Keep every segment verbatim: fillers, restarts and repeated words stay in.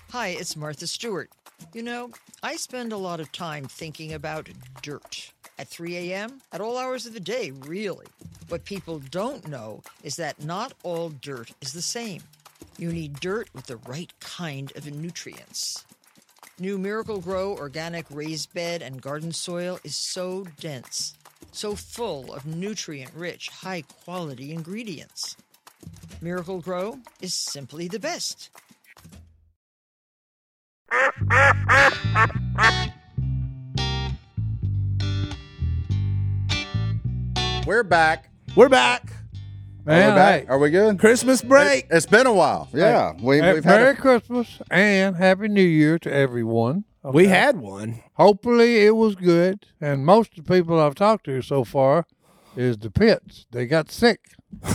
Hi, it's Martha Stewart. You know, I spend a lot of time thinking about dirt. At three a.m., at all hours of the day, really. What people don't know is that not all dirt is the same. You need dirt with the right kind of nutrients. New Miracle Grow organic raised bed and garden soil is so dense, so full of nutrient-rich, high-quality ingredients. Miracle Grow is simply the best. We're back. We're back. Are we back? Are we good? Christmas break. It, it's been a while. Yeah. We, Hey, we've had Merry a, Christmas and Happy New Year to everyone. We had one. Hopefully it was good. And most of the people I've talked to so far is the pits. They got sick.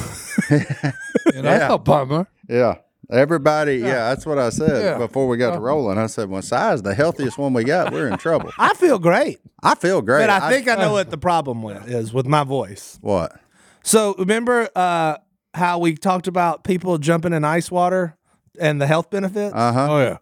And that's Yeah. a bummer. yeah. Everybody, yeah. that's what I said Yeah. before we got to rolling. I said, when Si's the healthiest one we got, we're in trouble. I feel great, I feel great. but I think I, know what the problem with is with my voice. What? So remember uh, how we talked about people jumping in ice water and the health benefits? Uh huh. Oh, yeah.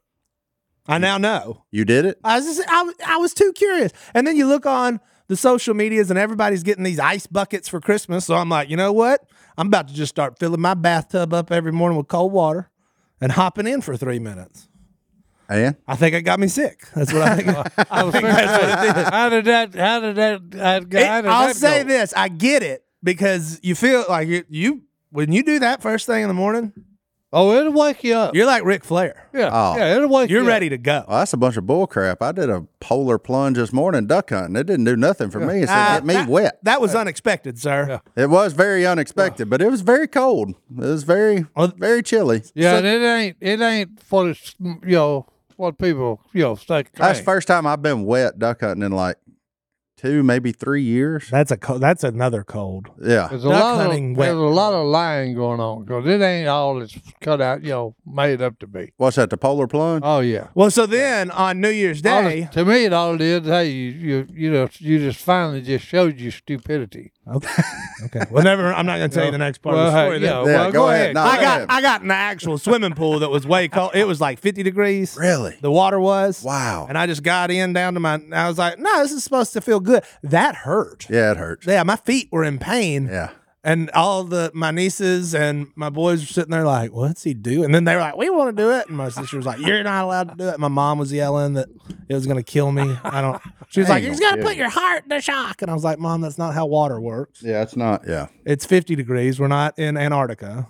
I now know. You did it? I was just, I, I was too curious. And then you look on the social medias and everybody's getting these ice buckets for Christmas. So I'm like, you know what? I'm about to just start filling my bathtub up every morning with cold water and hopping in for three minutes. And? I think it got me sick. That's what I think. I was thinking, how did that, how did that, how did It- how did I'll that say go? this. I get it because you feel like you, you, when you do that first thing in the morning, Oh, it'll wake you up. you're like Ric Flair. Yeah. Oh. Yeah, it'll wake You're you ready to go. Well, that's a bunch of bull crap. I did a polar plunge this morning duck hunting. It didn't do nothing for me. It said Uh, get me that, wet. That was unexpected, sir. Yeah. It was very unexpected, but it was very cold. It was very, very chilly. Yeah, and it ain't, it ain't for the, s- you know, what people, you know, think. That's the first time I've been wet duck hunting in like two, maybe three years. That's a co- that's another cold. Yeah. There's a Duck lot hunting of wet. there's a lot of lying going on because it ain't all it's cut out, you know, made up to be. What's that, the polar plunge? Oh yeah. Well, so then on New Year's All Day, it- to me, it all did. Hey, you, you, you know, you just finally just showed your stupidity. okay, okay. Well, never. I'm not going to tell you the next part Well, of the hey, story. then. yeah, Yeah, well, go go ahead. ahead. No, I go got ahead. I got in the actual swimming pool that was way cold. It was like fifty degrees. Really? The water was. Wow. And I just got in down to my. I was like, no, this is supposed to feel good. That hurt. Yeah, it hurts. Yeah, my feet were in pain. Yeah. And all the my nieces and my boys were sitting there like, "What's he doing?" And then they were like, "We want to do it." And my sister was like, "You're not allowed to do it." My mom was yelling that it was going to kill me. I don't. She was I like, ain't "You just gonna got to kill put you." your heart in the shock." And I was like, "Mom, that's not how water works. Yeah, it's not. Yeah. It's fifty degrees. We're not in Antarctica."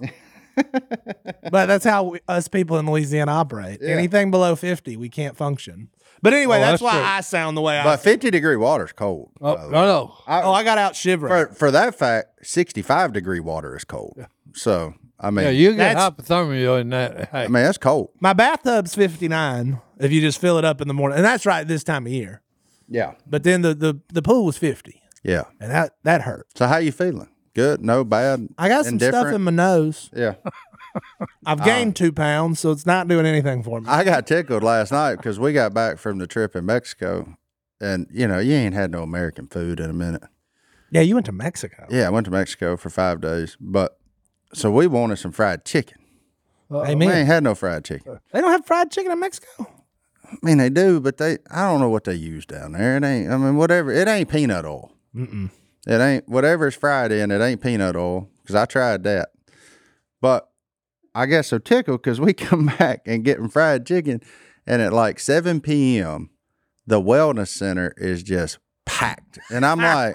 But that's how we, us people in Louisiana operate. Yeah. Anything below fifty, we can't function. But anyway, Oh, that's, that's why true. I sound the way I. But fifty degree water's cold. Oh, by the way. no, no. I- oh, I got out shivering. for, for that fact, sixty-five degree water is cold. So, I mean, Yeah, you get That's- hypothermia in that. Hey, I mean, that's cold. My bathtub's fifty-nine if you just fill it up in the morning, and that's right this time of year. Yeah. But then the the, the pool was fifty, Yeah. and that that hurt. So, how you feeling? Good? No? Bad? I got some stuff Indifferent? in my nose. Yeah. I've gained two pounds, so it's not doing anything for me. I got tickled last night because we got back from the trip in Mexico, and you know, you ain't had no American food in a minute. Yeah, you went to Mexico. Yeah, I went to Mexico for five days, but so we wanted some fried chicken. We Amen. ain't had no fried chicken. They don't have fried chicken in Mexico. I mean, they do, but they I don't know what they use down there. It ain't. I mean, whatever. It ain't peanut oil. Mm-mm. It ain't whatever's fried in. It ain't peanut oil because I tried that. But I got so tickled because we come back and getting fried chicken, and at like seven p.m. the wellness center is just packed, and I'm like,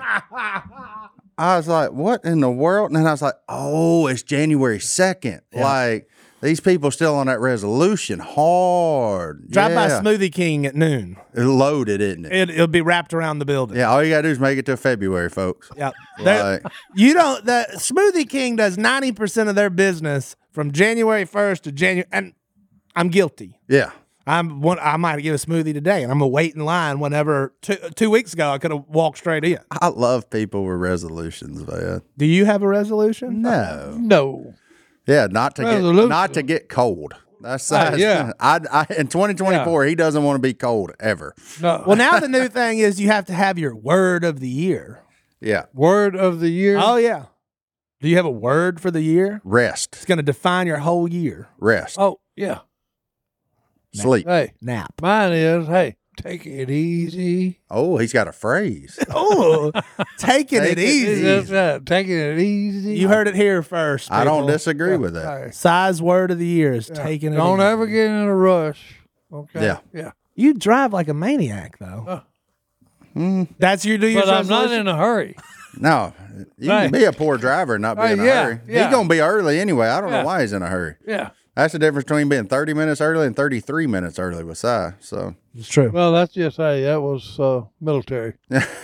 I was like, what in the world? And then I was like, oh, it's January second. Like these people still on that resolution hard. Drive by yeah. Smoothie King at noon. It's loaded, isn't it? It, it'll be wrapped around the building. Yeah, all you gotta do is make it to February, folks. Yeah. They're- Like, You don't. The Smoothie King does ninety percent of their business from January first to January, and I'm guilty. yeah. I'm one. I might get a smoothie today, and I'm gonna wait in line. Whenever two, two weeks ago, I could have walked straight in. I love people with resolutions, man. Do you have a resolution? No. no. Yeah, not to Resolution. get not to get cold. That's Right, that's- yeah. I, I in twenty twenty-four he doesn't want to be cold ever. No. Well, now the new thing is you have to have your word of the year. Yeah. Word of the year. Oh yeah. Do you have a word for the year? Rest. It's going to define your whole year. Rest. Oh, yeah. Sleep. Hey, Nap. mine is, hey, take it easy. Oh, he's got a phrase. Oh, taking Take it it easy. That's right. Taking it easy. You heard it here first. I don't people. disagree with that. Hey, Size word of the year is taking it don't easy. ever get in a rush. Okay. Yeah. Yeah. You drive like a maniac, though. Uh. That's your New Year's But I'm not resolution? in a hurry. No, you Right. can be a poor driver and not be Right, in a yeah, hurry. yeah. He's going to be early anyway. I don't Yeah. know why he's in a hurry. Yeah. That's the difference between being thirty minutes early and thirty-three minutes early with Si. So, It's true. Well, that's just hey, that was uh, military.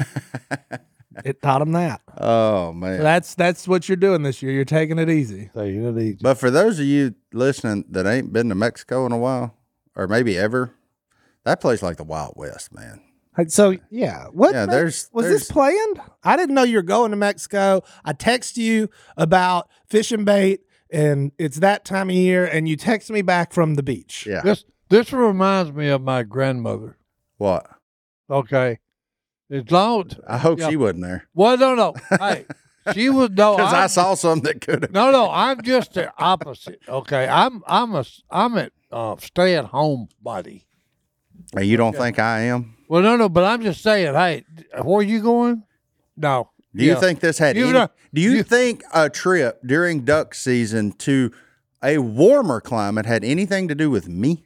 It taught him that. oh, man. So that's that's what you're doing this year. You're taking it easy. Taking it easy. But for those of you listening that ain't been to Mexico in a while, or maybe ever, that place like the Wild West, man. So yeah, what Yeah, ma- there's- was there's- this planned? I didn't know you were going to Mexico. I text you about fishing bait, and it's that time of year, and you text me back from the beach. Yeah. This this reminds me of my grandmother. What? Okay. As long I hope Yeah. she wasn't there. well, no, no. Hey, she was no. Because I I'm- saw something that could have. No, no. I'm just the opposite. Okay. I'm I'm a I'm a uh, stay at home buddy. You don't think I am? Well, no, no. But I'm just saying. Hey, where you going? No. Do you Yeah. think this had You any, know- do you, you- think a trip during duck season to a warmer climate had anything to do with me?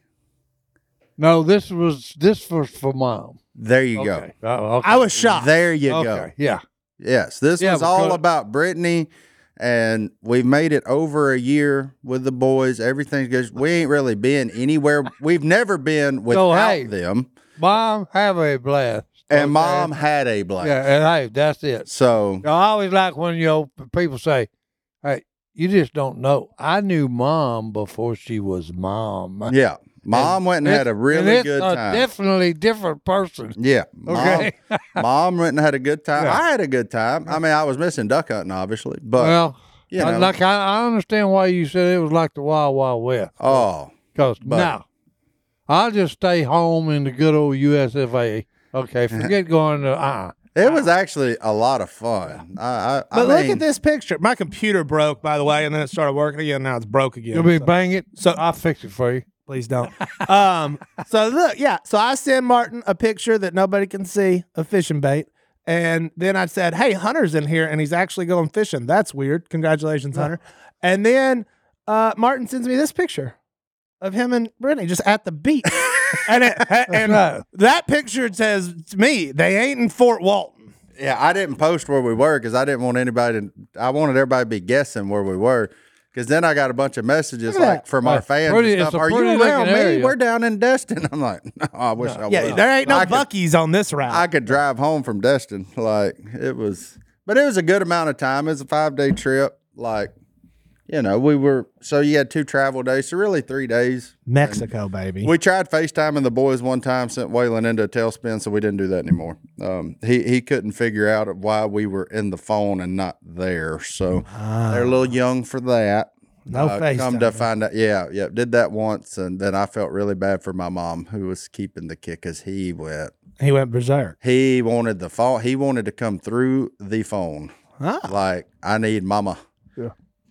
No, this was this was for mom. There you Okay. go. Oh, okay. I was shocked. There you okay. go. Yeah. Yes, this Yeah, was all because- about Brittany, and we've made it over a year with the boys. Everything's good. We ain't really been anywhere. We've never been without hey. them. Mom, have a blast. And okay? mom had a blast. Yeah, and hey, that's it. So I always like when you know people say, "Hey, you just don't know." I knew mom before she was mom. yeah, mom went and had a It's- really and it's good a time. Definitely different person. Yeah. Mom, Okay. mom went and had a good time. Yeah. I had a good time. I mean, I was missing duck hunting, obviously, but well, you I- know, like I, I understand why you said it was like the Wild Wild West. oh, Because but- now I'll just stay home in the good old U S F A. Okay, forget going to uh. it was actually a lot of fun. I, I, I But look mean, at this picture. My computer broke, by the way, and then it started working again. Now it's broke again. You'll be So- bang it. so- I'll fix it for you. Please don't. um, so look, yeah. So I send Martin a picture that nobody can see of fishing bait. And then I said, hey, Hunter's in here and he's actually going fishing. That's weird. Congratulations, Hunter. And then uh, Martin sends me this picture of him and Brittany just at the beach. and it, and right. that picture says to me, they ain't in Fort Walton. yeah, I didn't post where we were because I didn't want anybody to. I wanted everybody to be guessing where we were. Because then I got a bunch of messages Look at like that. from our Like, fans pretty- and it's stuff. a Are you pretty around me? looking area. We're down in Destin. I'm like, no, I wish I Yeah, was. there ain't no I could- Buc-ee's on this route. I could drive home from Destin. Like it was, but it was a good amount of time. It was a five day trip. Like, you know, we were, so you had two travel days. So really three days. Mexico, baby. We tried FaceTiming the boys one time, sent Waylon into a tailspin. So we didn't do that anymore. Um, he, he couldn't figure out why we were in the phone and not there. So they're a little young for that. No Uh, FaceTime. Come to find out, yeah, yeah, did that once, and then I felt really bad for my mom who was keeping the kid because he went, He went berserk. he wanted the phone, he wanted to come through the phone, Ah. like I need mama. Yeah.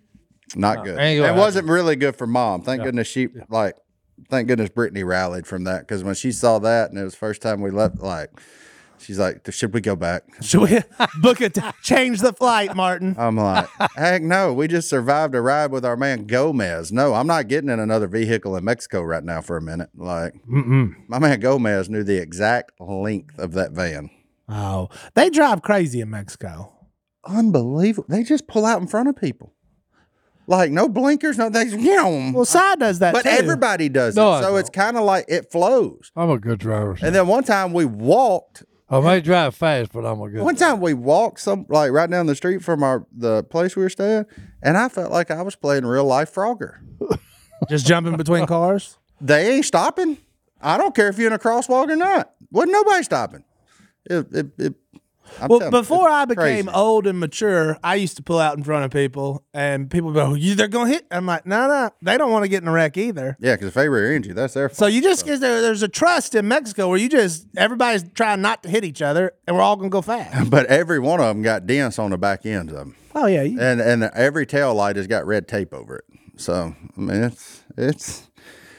Not good. ain't It gonna wasn't really good for mom. Thank goodness she like, thank goodness Brittany rallied from that because when she saw that and it was the first time we left, like. She's like, should we go back? Should we book it? Change the flight, Martin. I'm like, heck no. We just survived a ride with our man Gomez. No, I'm not getting in another vehicle in Mexico right now for a minute. Like, Mm-mm. my man Gomez knew the exact length of that van. Oh, they drive crazy in Mexico. Unbelievable. They just pull out in front of people. Like, no blinkers, no things. Yeah. Well, Side does that But too. everybody does No, it. I So don't. it's kind of like it flows. I'm a good driver. And then one time we walked. I may drive fast, but I'm a good. One time we walked some like right down the street from our the place we were staying, and I felt like I was playing real life Frogger. Just jumping between cars. They ain't stopping. I don't care if you're in a crosswalk or not. Wasn't nobody stopping. It, it, it, I'm Well, telling you, before it's I became crazy. old and mature, I used to pull out in front of people, and people go, "You, they're gonna hit." I'm like, "No, no, they don't want to get in a wreck either." Yeah, because if they rear end you, that's their fault. So you just because there, there's a trust in Mexico where you just everybody's trying not to hit each other, and we're all gonna go fast. But every one of them got dents on the back ends of them, Oh yeah, you, and and every tail light has got red tape over it. So I mean, it's it's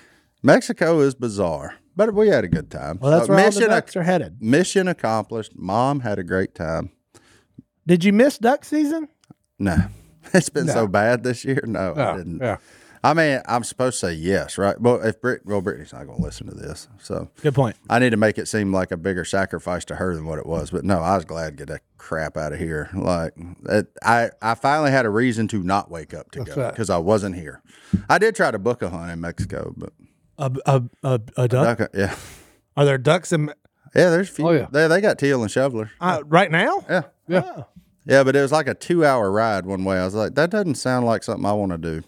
Mexico is bizarre, but we had a good time. Well, that's So, where all mission the ducks are headed. Mission accomplished. Mom had a great time. Did you miss duck season? No, it's been No. so bad this year. No, I Yeah, didn't. yeah. I mean, I'm supposed to say yes, right? Well, if Brit, well, Brittany's not going to listen to this, so Good point. I need to make it seem like a bigger sacrifice to her than what it was. But no, I was glad to get that crap out of here. Like, it, I, I finally had a reason to not wake up to That's go right. because I wasn't here. I did try to book a hunt in Mexico, but A a a, a duck? duck, yeah, Are there ducks in yeah, there's a few. Oh, yeah. they they got teal and shovelers. uh, right now? Yeah, Yeah. Oh. yeah, but it was like a two hour ride one way. I was like, that doesn't sound like something I want to do.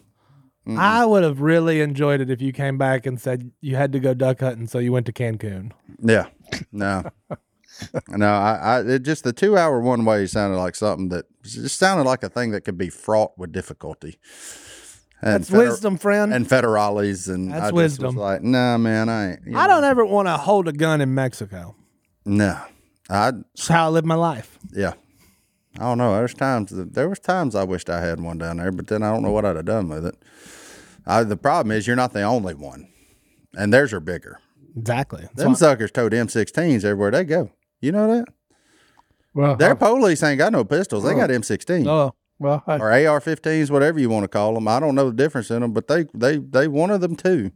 I would have really enjoyed it if you came back and said you had to go duck hunting, so you went to Cancun. Yeah, no, no. I, I it just the two hour one way sounded like something that just sounded like a thing that could be fraught with difficulty. And That's wisdom, friend. and federales and That's I just wisdom. Was like, nah, man, I ain't. you I know. don't ever want to hold a gun in Mexico. No, I It's how I live my life. yeah. I don't know. There's times that, there was times I wished I had one down there, but then I don't know what I'd have done with it. I, the problem is you're not the only one, and theirs are bigger. Exactly. That's Them why- suckers towed M sixteens everywhere they go. You know that? Well, Their I- police ain't got no pistols. They got M sixteens. no. Well, I, Or A R fifteens, whatever you want to call them. I don't know the difference in them, but they they they wanted them too,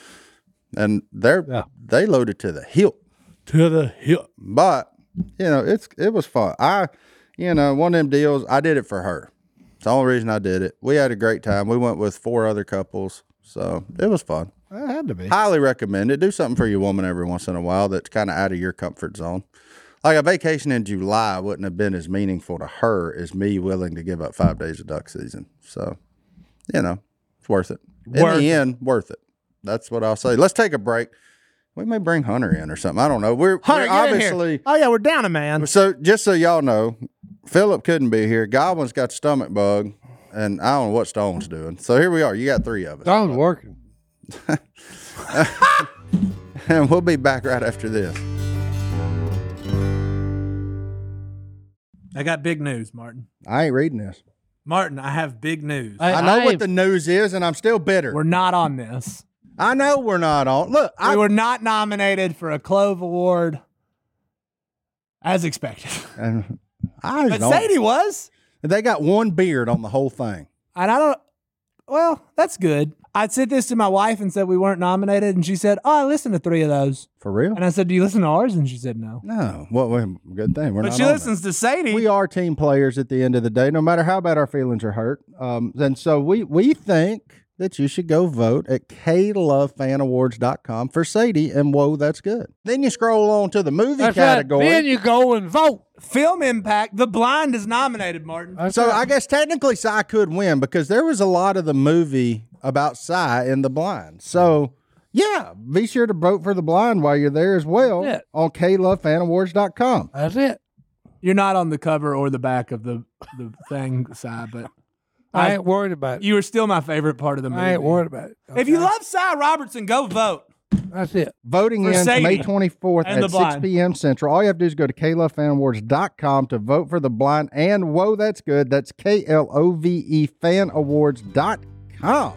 and they're Yeah. they loaded to the hilt. to the hip. But you know, it's it was fun. I, you know, one of them deals. I did it for her. It's the only reason I did it. We had a great time. We went with four other couples, so it was fun. That had to be. Highly recommend it. Do something for your woman every once in a while that's kind of out of your comfort zone. Like a vacation in July wouldn't have been as meaningful to her as me willing to give up five days of duck season. So, you know, it's worth it. In Worth the it. end, worth it. That's what I'll say. Let's take a break. We may bring Hunter in or something. I don't know. We're, Hunter, we're get in here. obviously Oh yeah, we're down a man. so. Just so y'all know, Philip couldn't be here. Godwin's got the stomach bug, and I don't know what Stone's doing. So here we are. You got three of us, Don's working. and we'll be back right after this. I got big news, Martin. I ain't reading this. Martin, I have big news. Hey, I know what ain't- the news is, and I'm still bitter. We're not on this. I know we're not on. Look, I We were not nominated for a Clove Award as expected. and I But don't. Sadie was. They got one beard on the whole thing. And I don't, well, that's good. I said this to my wife and said we weren't nominated. And she said, oh, I listened to three of those. For real? And I said, do you listen to ours? And she said, no. No. Well, well, good thing we're But not she on listens to Sadie. that. We are team players at the end of the day, no matter how bad our feelings are hurt. Um, and so we we think that you should go vote at K Love Fan Awards dot com for Sadie and Whoa, That's Good. Then you scroll on to the movie That's category. right. Then you go and vote. Film Impact. The Blind is nominated, Martin. That's So right. I guess technically Cy could win because there was a lot of the movie about Cy in The Blind. So yeah, be sure to vote for The Blind while you're there as well Yeah. on K Love Fan Awards dot com. That's it. You're not on the cover or the back of the, the thing side, but I I- ain't worried about it. you are still my favorite part of the movie. I ain't worried about it. If you okay? love Cy Robertson, go vote. That's it. Voting For ends Sadie May twenty-fourth and at The Blind. six p.m. Central. All you have to do is go to K Love Fan Awards dot com to vote for The Blind and Whoa, That's Good. That's K L O V E Fan Awards dot com.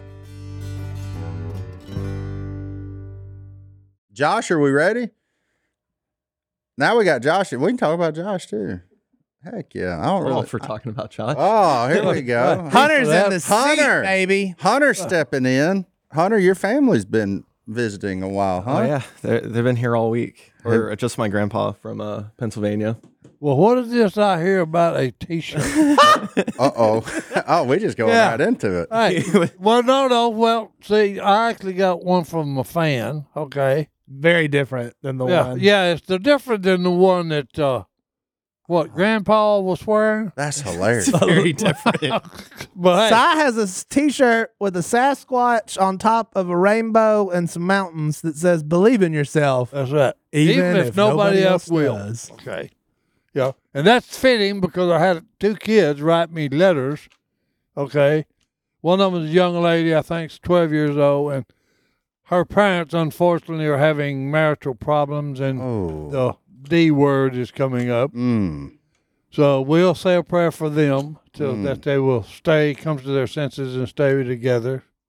Josh, are we ready? Now we got Josh. We can talk about Josh too. Heck yeah. I don't Oh, really. for talking about Josh. Oh, here we go. Hunter's in the Hunter. seat, baby. Hunter stepping in. Hunter, your family's been visiting a while, huh? Oh yeah, They're, they've been here all week. Or just my grandpa from uh, Pennsylvania. Well, what is this I hear about a T-shirt? Uh-oh. Oh, we just going Yeah. right into it. Hey, well, no, no. Well, see, I actually got one from a fan. Okay. Very different than the yeah, one. yeah. It's the different than the one that uh, what Grandpa was wearing. That's hilarious. Very different. But hey, Cy has a s- T-shirt with a Sasquatch on top of a rainbow and some mountains that says "Believe in yourself, that's right. even, if, nobody, else will." does. Okay. Yeah, and that's fitting because I had two kids write me letters. Okay, one of them is a young lady, I think, is twelve years old, and her parents, unfortunately, are having marital problems, and Oh. the D word is coming up. Mm. So we'll say a prayer for them till Mm. that they will stay, come to their senses, and stay together.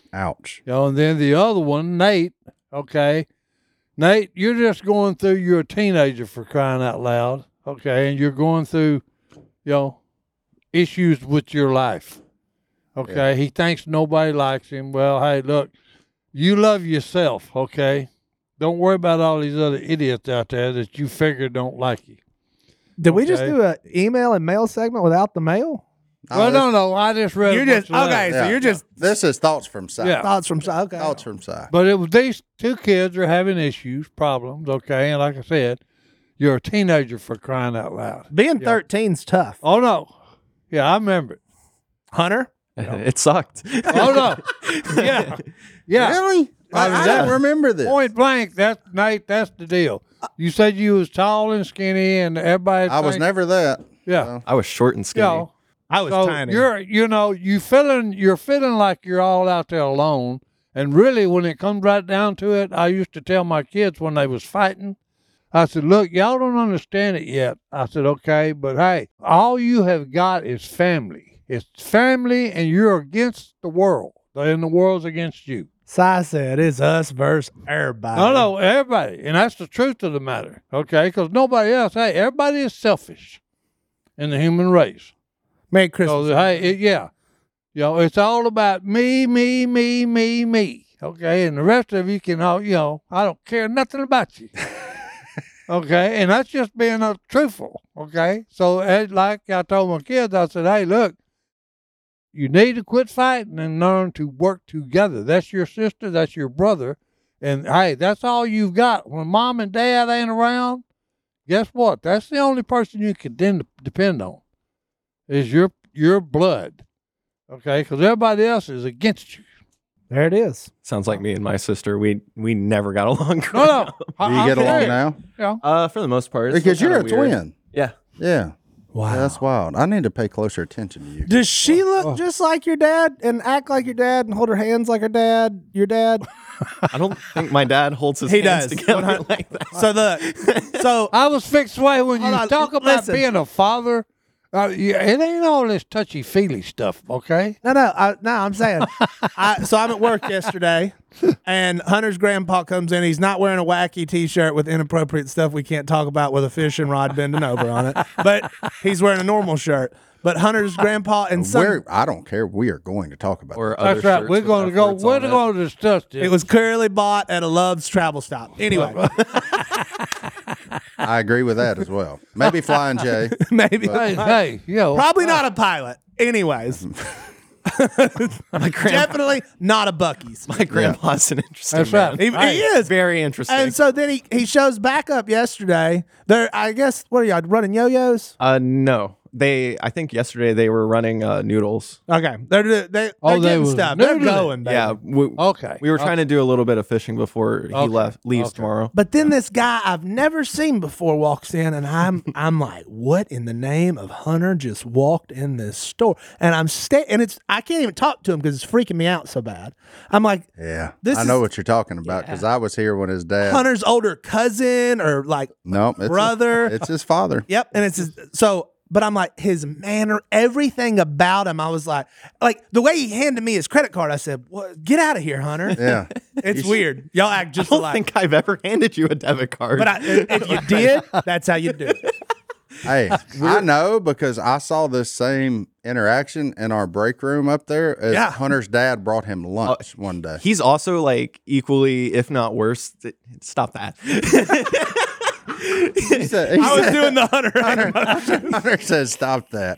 Ouch. You know, and then the other one, Nate, okay. Nate, you're just going through, you're a teenager for crying out loud, okay, and you're going through, you know, issues with your life, okay. Yeah. He thinks nobody likes him. Well, hey, look, you love yourself, okay. Don't worry about all these other idiots out there that you figure don't like you. Did okay? we just do an email and mail segment without the mail? Well, no, no. I just read. You're just okay. So yeah, you're just yeah. This is thoughts from Si. Yeah. Thoughts from Si. Okay. Thoughts from Si. But it was these two kids are having issues, problems. Okay, and like I said, you're a teenager for crying out loud. Being yeah. thirteen's tough. Oh no, yeah, I remember it. Hunter, it sucked. Oh no, yeah, yeah. Really? I, I don't remember this. Point blank. That's Nate. That's the deal. You said you was tall and skinny, and everybody. I was think, never that. Yeah, so. I was short and skinny. You know, I was so tiny. You're, you know, you feeling, you're feeling like you're all out there alone. And really, when it comes right down to it, I used to tell my kids when they was fighting, I said, look, y'all don't understand it yet. I said, okay, but hey, all you have got is family. It's family, and you're against the world, and the world's against you. Si said it's us versus everybody. No, no, everybody. And that's the truth of the matter, okay? Because nobody else, hey, everybody is selfish in the human race. Merry Christmas. So, hey, it, yeah. You know, it's all about me, me, me, me, me. Okay, and the rest of you can all, you know, I don't care nothing about you. Okay, and that's just being uh, truthful. Okay, so as, like I told my kids, I said, hey, look, you need to quit fighting and learn to work together. That's your sister, that's your brother, and hey, that's all you've got. When mom and dad ain't around, guess what? That's the only person you can de- depend on is your your blood. Okay, because everybody else is against you. There it is. Sounds like me and my sister. We we never got along. No, no. Do you get along now? Yeah. Uh, for the most part. It's Because still you're a kinda weird. twin. Yeah. Yeah. Wow. Yeah, that's wild. I need to pay closer attention to you. Does she look just like your dad and act like your dad and hold her hands like her dad? Your dad? I don't think my dad holds his He hands does. together like that. So the so I was fixed way when you Hold on, talk about listen. being a father. Uh, yeah, it ain't all this touchy feely stuff, okay? no no I, no I'm saying I so I'm at work yesterday and Hunter's grandpa comes in. He's not wearing a wacky T-shirt with inappropriate stuff we can't talk about with a fishing rod bending over on it, but he's wearing a normal shirt. But Hunter's grandpa and son. We're, I don't care. We are going to talk about Or that. other That's right. shirts We're with going to go. efforts We're on it. going to discuss this. It was clearly bought at a Love's travel stop. Anyway, I agree with that as well. Maybe Flying J. maybe Hey, hey, you know, probably not a pilot. Anyways, My, grand- definitely not a Buc-ee's. my grandpa's an interesting That's man. right. He, he is. Very interesting. And so then he, he shows back up yesterday. There, I guess, what are y'all running yo-yos? uh, no. They, I think yesterday they were running uh, noodles. Okay, they're they, they're Oh, they getting was stuff. They're noodling. going, baby. Yeah. We, okay. we were trying to do a little bit of fishing before he Okay. left leaves Okay. tomorrow. But then this guy I've never seen before walks in, and I'm I'm like, what in the name of Hunter just walked in this store? And I'm sta- and it's I can't even talk to him because it's freaking me out so bad. I'm like, Yeah. This I know is- what you're talking about because I was here when his dad. Hunter's older cousin or like, Nope. It's brother. His, it's his father. yep. And it's his, so. But I'm like, his manner, everything about him, I was like, like the way he handed me his credit card, I said, what, get out of here, Hunter. Yeah. It's weird. Y'all act I just don't alike. think I've ever handed you a debit card. But I, if you did, that's how you do it. Hey, I know because I saw this same interaction in our break room up there as Yeah. Hunter's dad brought him lunch one day. He's also like equally, if not worse. Th- Stop that. He said, he I was said- doing the Hunter. Hunter, Hunter said, stop that.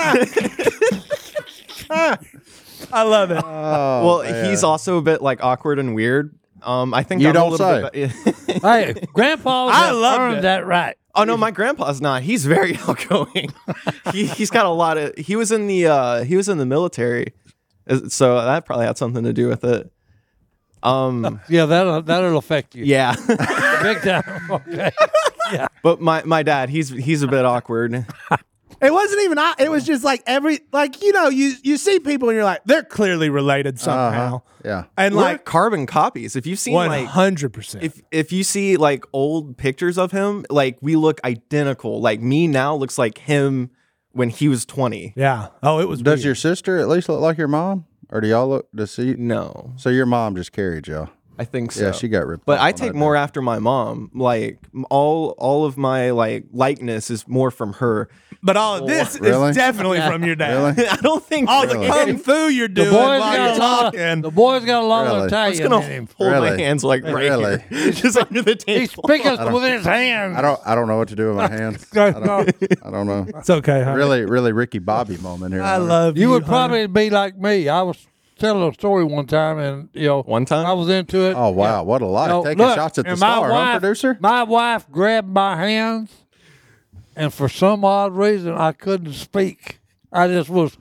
I love it. Oh, well, man. he's also a bit like awkward and weird. Um, I think You I'm don't a little bit. Hey, Grandpa's I have loved earned it. that right. Oh no, my grandpa's not. He's very outgoing. he he's got a lot of. He was in the uh, he was in the military, Uh, so that probably had something to do with it. Um, Yeah, that'll that'll affect you. yeah. Big time. Okay. But my, my dad, he's he's a bit awkward. It wasn't even. I- It was just like every, like you know, you you see people and you're like, they're clearly related somehow, Uh-huh. Yeah. and We're like carbon copies. If you've seen one like hundred percent. if if you see like old pictures of him, like we look identical. Like me now looks like him when he was twenty. Yeah. Oh, it was. Does weird. your sister at least look like your mom? or do y'all look to see? No, So your mom just carried y'all. I think so. Yeah, she got ripped. But off I on take that more day. after my mom. Like m- all all of my like likeness is more from her. But all of this Really? is definitely from your dad. Really? I don't think All the Really? kung fu you're The doing boy's while got you're a lot of, talking. the boy's got a lot Really? of I was Italian gonna in him. hold my Really? hands like right Really? here, just under the He's table. speaking with his hands. I don't. I don't know what to do with my hands. I don't, I don't know. It's okay, huh? Really, really Ricky Bobby moment here. I Hunter. love you. You would Hunter. probably be like me. I was telling a story one time, and you know, One time? I was into it. Oh wow, what a life! You know, Taking look, shots at the and my star, wife, huh, producer? My wife grabbed my hands, and for some odd reason, I couldn't speak. I just was,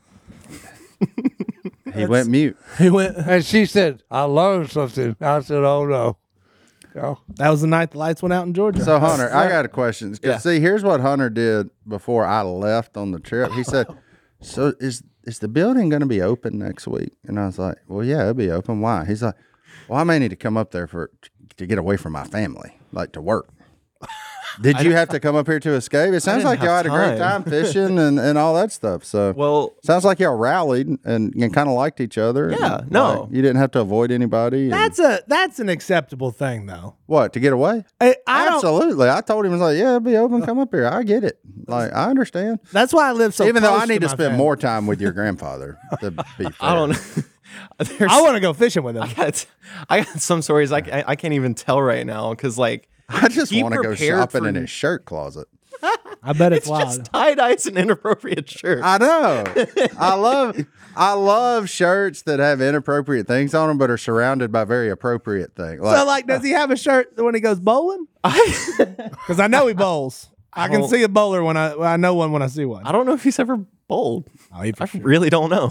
He went mute. He went. and she said, "I learned something." I said, "Oh no." You know, That was the night the lights went out in Georgia. So Hunter, I got a question. 'Cause Yeah. see, here's what Hunter did before I left on the trip. He said, "So is is the building going to be open next week?" And I was like, "Well, yeah, it'll be open. Why?" He's like, "Well, I may need to come up there for to get away from my family, like to work." Did you have to come up here to escape? It sounds didn't like y'all had have a great time. time fishing and, and all that stuff. So Well, sounds like y'all rallied and, and kind of liked each other. and, Yeah, no. like, you didn't have to avoid anybody. and- that's a that's an acceptable thing, though. what to get away. I, I don't. Absolutely. I told him, I was like, yeah, it'll be open. Come up here. I get it. Like, I understand. That's why I live so. Even though close I need to my spend family. more time with your grandfather, to be fair. I don't know. There's, I want to go fishing with him. I got, I got some stories I, ca- I can't even tell right now because like I just He want to go prepared shopping for- in his shirt closet. I bet it's, it's wild. just tie dyes and inappropriate shirt. I know. I love I love shirts that have inappropriate things on them, but are surrounded by very appropriate things. Like, So, like, does he have a shirt when he goes bowling? I, Because I know he bowls. I can don't- see a bowler when I I know one when I see one. I don't know if he's ever bowled. Oh, he for I sure. really don't know.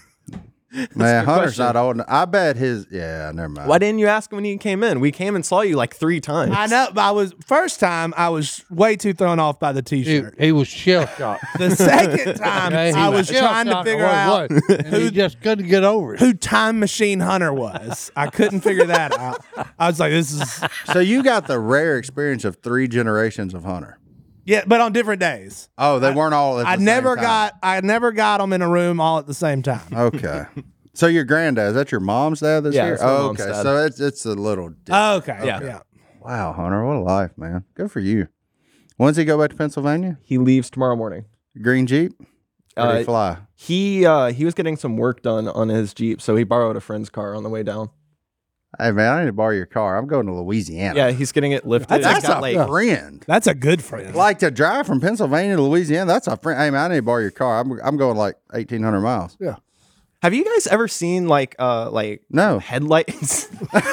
man, Hunter's question. not old enough. I bet his. Yeah, never mind. Why didn't you ask him when he came in? We came and saw you like three times. I know, but I was first time I was way too thrown off by the he, T-shirt. he was shell shocked. The second time Okay, he I was trying to shell-shocked figure or out what, and he just couldn't get over it. who Time Machine Hunter was. I couldn't figure that out. I was like, this is So you got the rare experience of three generations of Hunter. yeah, but on different days. Oh, they weren't all at the I same never time. got I never got them in a room all at the same time. Okay. So your granddad, is that your mom's dad that's Yeah, here? it's my Oh, mom's okay. dad. So it's it's a little different. Oh, okay. Yeah. Yeah. Wow, Hunter, what a life, man. Good for you. When's he go back to Pennsylvania? He leaves tomorrow morning. Green Jeep? Or did he Uh, fly? He uh, he was getting some work done on his Jeep, so he borrowed a friend's car on the way down. Hey man, I need to borrow your car. I'm going to Louisiana. Yeah, he's getting it lifted. That's, It's got, a like, friend. That's a good friend. Like to drive from Pennsylvania to Louisiana, that's a friend. Hey man, I need to borrow your car. I'm I'm going like eighteen hundred miles. Have you guys ever seen like uh like No. headlights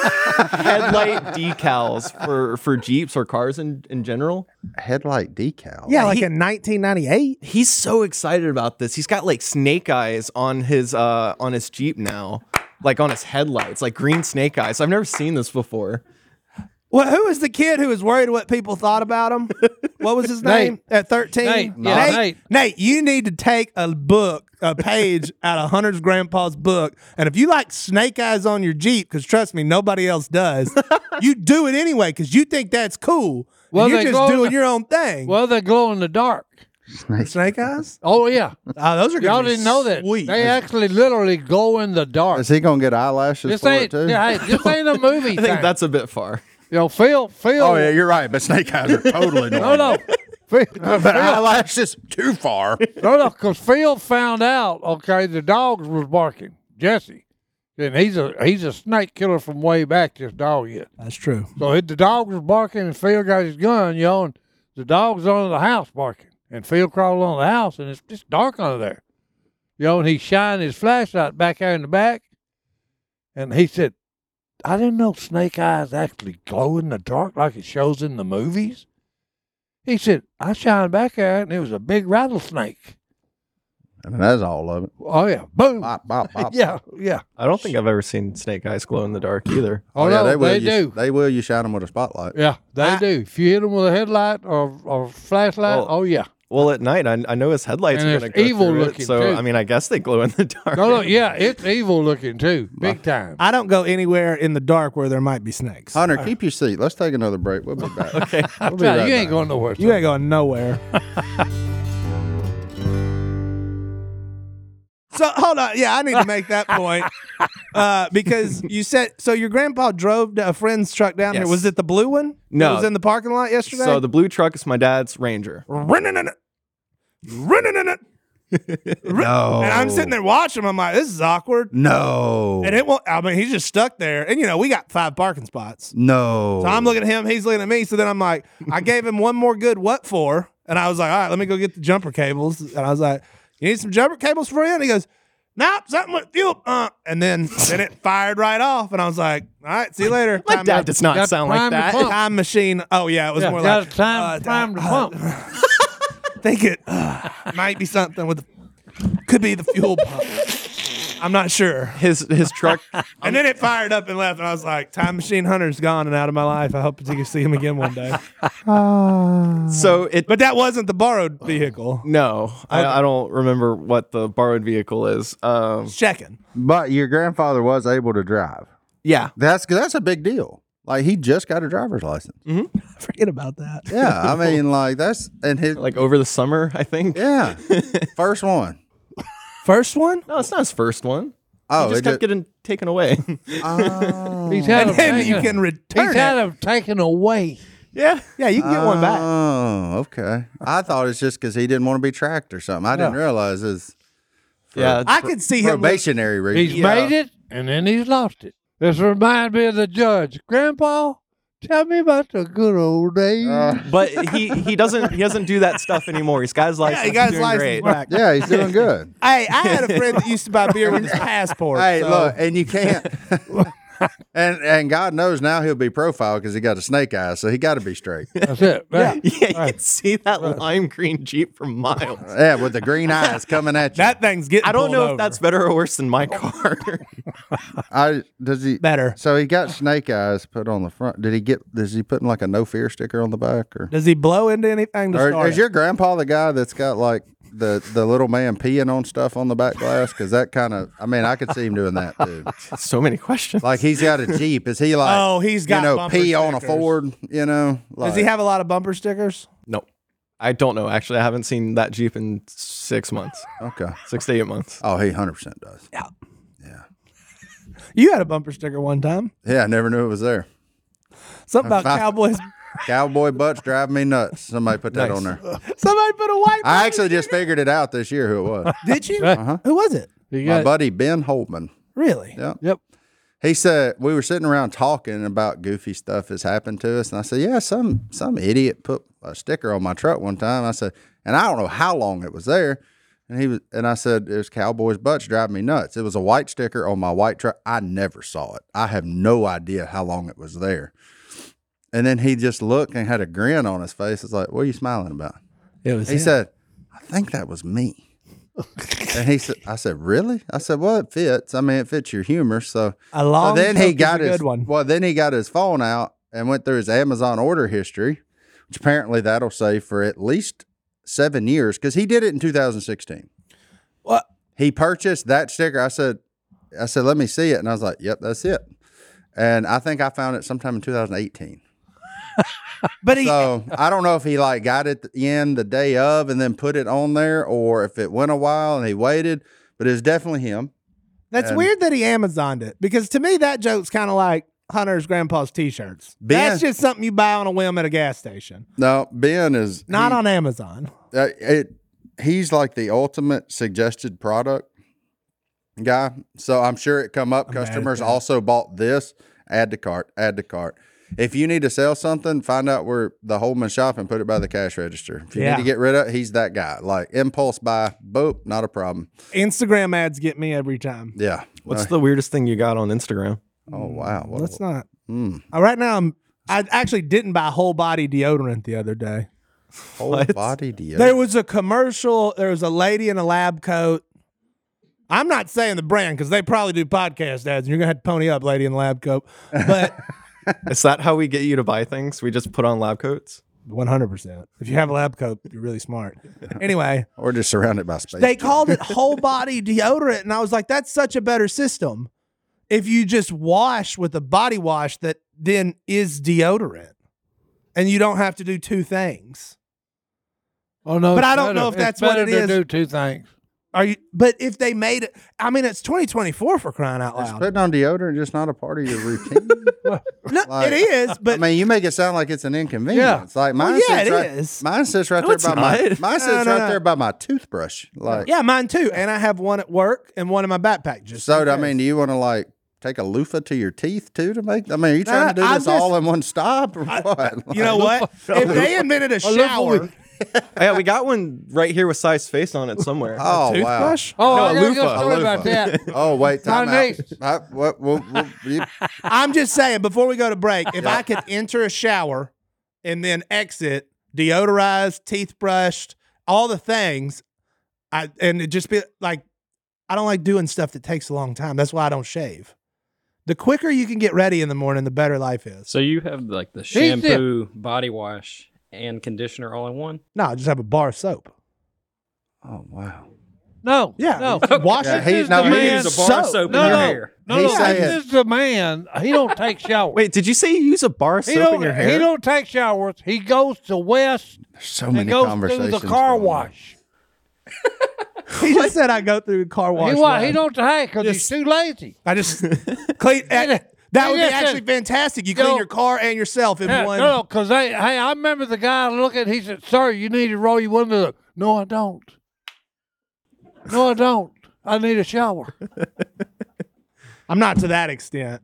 headlight decals for for Jeeps or cars in in general? Headlight decal. Yeah, like he- in nineteen ninety-eight. He's so excited about this. He's got like snake eyes on his uh on his Jeep now. Like on his headlights, like green snake eyes. I've never seen this before. Well, who was the kid who was worried what people thought about him? What was his Nate. name at thirteen? Nate. Yeah, Nate, Nate. Nate, you need to take a book, a page out of Hunter's grandpa's book, and if you like snake eyes on your Jeep, because trust me, nobody else does, you do it anyway because you think that's cool. Well, You're they just glow in doing the- your own thing. Well, they glow in the dark. Snake eyes? Oh yeah, Oh, those are gonna y'all be didn't know that. Sweet. They actually literally glow in the dark. Is he gonna get eyelashes This for it ain't, too? yeah, hey, this ain't a movie I thing. think that's a bit far. You know, Phil, Phil. Oh yeah, you're right. But snake eyes are totally no, normal. no, Phil, But Phil, eyelashes too far. no, no, because Phil found out. Okay, the dogs was barking. Jesse, and he's a he's a snake killer from way back. This dog is. That's true. So it, the dog was barking, and Phil got his gun, you know, and the dog's under the house barking. And Phil crawled on the house, and it's just dark under there. You know, and he shined his flashlight back there in the back. And he said, I didn't know snake eyes actually glow in the dark like it shows in the movies. He said, I shined back there, and it was a big rattlesnake. And that's all of it. Oh, yeah. Boom. Bop, bop, bop. Yeah, yeah. I don't think I've ever seen snake eyes glow in the dark either. Oh, yeah, no, they will. they you, do. They will. You shine them with a spotlight. Yeah, they I- do. If you hit them with a headlight or, or flashlight, Well, oh, yeah. Well, at night, I, I know his headlights And are it's going to go evil through looking, it, so too. I mean, I guess they glow in the dark. No, no, yeah, it's evil looking too, big time. I don't go anywhere in the dark where there might be snakes. Hunter, keep your seat. Let's take another break. We'll be back. Okay. We'll be Yeah, right you ain't back. going nowhere. You ain't going nowhere. So hold on. Yeah, I need to make that point. Uh, because you said, so your grandpa drove a friend's truck down here. Yes. Was it the blue one? No. That was in the parking lot yesterday? So the blue truck is my dad's Ranger. running in it. Running in it. No. And I'm sitting there watching him. I'm like, this is awkward. No. And it won't, I mean, he's just stuck there. And, you know, we got five parking spots. No. So I'm looking at him. He's looking at me. So then I'm like, I gave him one more good what for. And I was like, all right, let me go get the jumper cables. And I was like, you need some jumper cables for you? And he goes, nope, something with fuel. Uh. And then, then it fired right off. And I was like, all right, see you later. My Time dad to- does not Got sound like prime to that. pump. Time machine. Oh, yeah. It was Yeah, more got like, time, uh, time to uh, pump. think it uh, might be something with, could be the fuel pump. I'm not sure. His his truck. And then it fired up and left, and I was like, Time Machine Hunter's gone and out of my life. I hope to get- see him again one day. So it. But that wasn't the borrowed vehicle. No, I, I don't remember what the borrowed vehicle is. Um, Checking. But your grandfather was able to drive. yeah, That's that's a big deal. Like he just got a driver's license. Forget about that. Yeah, I mean, like that's and his like over the summer, I think. yeah, first one. First one? No, it's not his first one. Oh, He just it kept did- getting taken away. oh. He's had And them then taken, you can return he's had it. them taken away. yeah, Yeah, you can get one back. Oh, okay. I thought it's just because he didn't want to be tracked or something. I didn't Yeah. realize it's yeah. I could see him. With, probationary reason. He's made it, and then he's lost it. This reminds me of the judge. Grandpa, tell me about the good old days. Uh, But he he doesn't he doesn't do that stuff anymore. He's got his license. yeah, he got his doing license great. back. yeah, he's doing good. Hey, I had a friend that used to buy beer with his passport. Hey, so- look, and you can't. and and God knows now he'll be profiled because he got a snake eye, so he got to be straight. That's it. Right. Yeah, you can see that lime green Jeep from miles. Yeah, with the green eyes coming at you. That thing's getting I don't pulled know over. if that's better or worse than my car. I does he better. So he got snake eyes put on the front. Did he get? Is he putting like a no fear sticker on the back, or, Does he blow into anything to or start is it? your grandpa the guy that's got like the the little man peeing on stuff on the back glass? Because that kind of, I mean, I could see him doing that too. So many questions. Like he's got a Jeep. Is he like? Oh, he's got you know bumper pee on a stickers. Ford. You know, like, Does he have a lot of bumper stickers? no, I don't know. Actually, I haven't seen that Jeep in six months, Okay. six to eight months. Oh, he hundred percent does. Yeah. Yeah. You had a bumper sticker one time. Yeah, I never knew it was there. Something about If I- Cowboys. Cowboy butts drive me nuts. Somebody put that Nice. on there. Somebody put a white. I actually just figured it out this year who it was. Did you? Uh-huh. Who was it? You My got, buddy Ben Holtman. Really? Yeah. yep. He said we were sitting around talking about goofy stuff that's happened to us, and I said, "Yeah, some some idiot put a sticker on my truck one time." I said, and I don't know how long it was there. And he was, and I said, "It was Cowboys butts driving me nuts." It was a white sticker on my white truck. I never saw it. I have no idea how long it was there. And then he just looked and had a grin on his face. It's like, "What are you smiling about?" It was. He him. said, "I think that was me." And he said, "I said, really?" I said, "Well, it fits. I mean, it fits your humor." So A long well, then joke he is got a his good one. well, then he got his phone out and went through his Amazon order history, which apparently that'll say for at least seven years because he did it in two thousand sixteen. What? He purchased that sticker. I said, "I said, let me see it," and I was like, "Yep, that's it." And I think I found it sometime in two thousand eighteen. But he. So I don't know if he like got it in the day of and then put it on there, or if it went a while and he waited. But it's definitely him. That's and- weird that he Amazoned it because to me that joke's kind of like Hunter's grandpa's T-shirts. Ben- That's just something you buy on a whim at a gas station, No, Ben is not he- on Amazon. uh, it. He's like the ultimate suggested product guy. So I'm sure it come up. I'm mad at Customers that. also bought this. Add to cart. Add to cart. If you need to sell something, find out where the Holman shop and put it by the cash register. If you Yeah. need to get rid of it, he's that guy. Like impulse buy, boop, not a problem. Instagram ads get me every time. Yeah. What's Uh, the weirdest thing you got on Instagram? oh wow. What a- Let's not. Mm. Uh, right now, I'm. I actually didn't buy whole body deodorant the other day. Whole What? body deodorant. There was a commercial. There was a lady in a lab coat. I'm not saying the brand because they probably do podcast ads, and you're gonna have to pony up, lady in the lab coat. But Is that how we get you to buy things? We just put on lab coats? one hundred percent. If you have a lab coat, you're really smart. Anyway, Or just surrounded by space. they called it whole body deodorant, and I was like, that's such a better system. If you just wash with a body wash that then is deodorant, and you don't have to do two things. Oh no, But it's I don't better. know if It's that's what better it to is. do two things. Are you? But if they made it, I mean, it's twenty twenty-four for crying out Is loud. putting on deodorant just not a part of your routine? No, Like, it is. But I mean, you make it sound like it's an inconvenience. Like mine Well, yeah, sits it right, is. Mine sits right No, there it's by my. not. Mine sits No, no, right no. there by my toothbrush. Like, yeah, mine too. And I have one at work and one in my backpack. Just so in I case. mean, do you want to like take a loofah to your teeth too to make? I mean, are you trying Nah, to do I'm this just- all in one stop or what? you know what? If they invented a shower, Yeah, we got one right here with Si's face on it somewhere. Oh wow! toothbrush. Oh, No, I a got a loofah, good a story about loofah. that. Oh wait, time My out. niece. I, what, what, what, you- I'm just saying, before we go to break, if I could enter a shower and then exit, deodorized, teeth brushed, all the things, I and it just be like, I don't like doing stuff that takes a long time. That's why I don't shave. The quicker you can get ready in the morning, the better life is. So you have like the He's shampoo, body wash, and conditioner all in one? No, I just have a bar of soap. oh wow! No, Yeah, no. wash Yeah, it. he- This is no, the he man. use a bar of soap. soap No, in your no, hair. no, He no. said- This is the man. He don't take showers. Wait, did you say you use a bar of he soap don't. in your hair? He don't take showers. He goes to West There's so and many goes conversations. through the car going on. wash. He just said I go through the car wash. He, wa- line. he don't take because he's Just- too lazy. I just clean. That, that would be Yes, actually yes. fantastic. You Yo. clean your car and yourself in Yeah, one. no, because hey, I remember the guy looking. He said, "Sir, you need to roll your window." No, I don't. No, I don't. I need a shower. I'm not to that extent.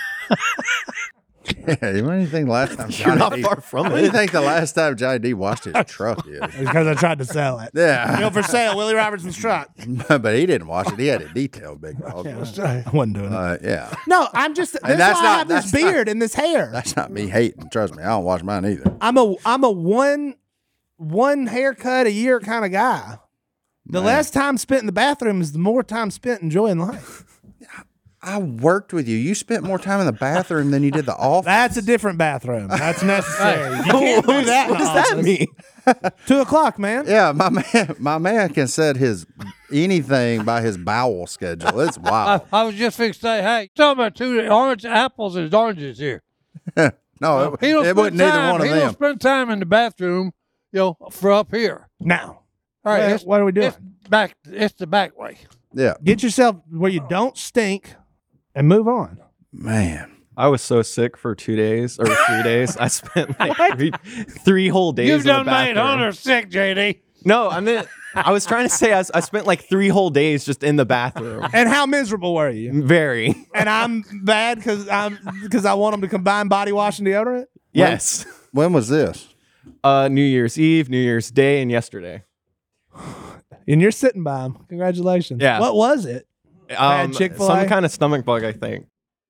Yeah, what do you think last time You're Johnny not D- far from What do you it. think the last time Johnny D washed his truck is? Because I tried to sell it. Yeah, You know, for sale, Willie Robertson's truck. but he didn't wash it. He had it detailed, big dog. I wasn't doing it. Uh, yeah, No, I'm just. That's, that's why not- I have this that's not- beard and this hair. that's not me hating. Trust me, I don't wash mine either. I'm a I'm a one one haircut a year kind of guy. The Man. less time spent in the bathroom is the more time spent enjoying life. I worked with you. You spent more time in the bathroom than you did the office. That's a different bathroom. That's necessary. You can't do that. in What the does that office. mean? Two o'clock, man. Yeah, my man, my man can set his anything by his bowel schedule. It's I, wild. I was just fixing to say, hey, talking about two orange apples and oranges here. No, He it, don't it spend wasn't neither time. one of he don't them. spend time in the bathroom, you know, for up here. Now, All right, Well, it's- what are we doing? It's back. It's the back way. Yeah, Get yourself where you don't stink and move on. man. I was so sick for two days or three days. I spent like three, three whole days. You've in the done made bathroom. Hunter sick, J D. No, I meant I was trying to say I, s- I spent like three whole days just in the bathroom. And how miserable were you? Very. And I'm bad because I'm because I want them to combine body wash and deodorant. Yes. When was this? Uh, New Year's Eve, New Year's Day, and yesterday. And you're sitting by them. Congratulations. Yeah. What was it? Um, Chick-fil-A? some kind of stomach bug, I think.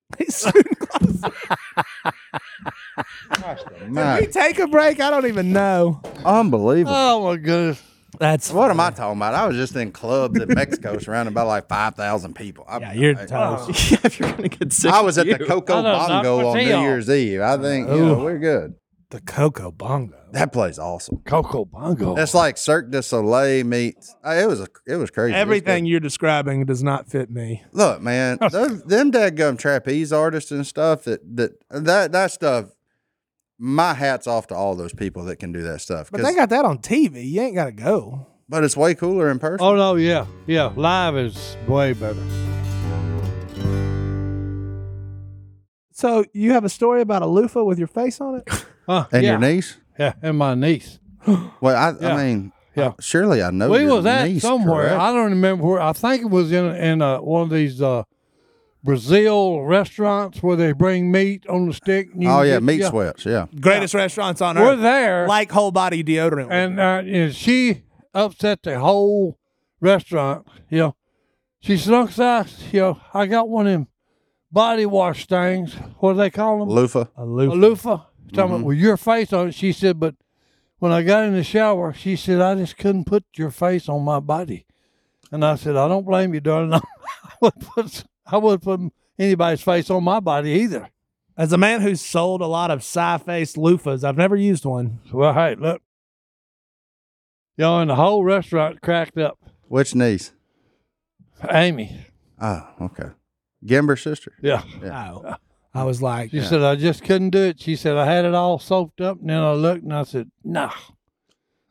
Did we Man, take a break? I don't even know. unbelievable. Oh my goodness. That's What am I talking about? I was just in clubs in Mexico surrounded by like five thousand people. I, Yeah, you're I, toast. Yeah, if you're gonna get sick. I was at you. the Coco I know, not Bongo on New Mateo. Year's Eve. I think, you know, we're good. The Coco Bongo. That place awesome. Coco Bongo. It's like Cirque du Soleil meets. uh, It was a, it was crazy. It was Everything good. you're describing does not fit me. Look, man, those, them dadgum trapeze artists and stuff that that that that stuff. My hat's off to all those people that can do that stuff. But 'cause- they got that on T V. You ain't got to go. but it's way cooler in person. Oh no, yeah, yeah. Live is way better. So you have a story about a loofah with your face on it? Huh, and yeah. your niece. Yeah, and my niece. Well, I, Yeah. I mean, Yeah. surely I know. we your was at niece, somewhere. correct? I don't remember where. I think it was in in uh, one of these uh, Brazil restaurants where they bring meat on the stick. and you Oh can yeah, get- meat sweats. Yeah. Greatest restaurants on We're earth. there, Like whole body deodorant. and uh, you know, she upset the whole restaurant. You know, she said, "Uncle Si, you know, I got one of them body wash things. What do they call them? Loofah. a A loofah. loofah." Talking about with your face on it. She said, "But when I got in the shower, she said I just couldn't put your face on my body." And I said, "I don't blame you, darling. I would put I would put anybody's face on my body either." As a man who's sold a lot of sci-face loofahs, I've never used one. Well, hey, look, you know, and the whole restaurant cracked up. Which niece? Amy, Oh, okay. Gimber's sister. yeah, Oh. I was like, she said I just couldn't do it. She said I had it all soaked up, and then I looked and I said, "No." what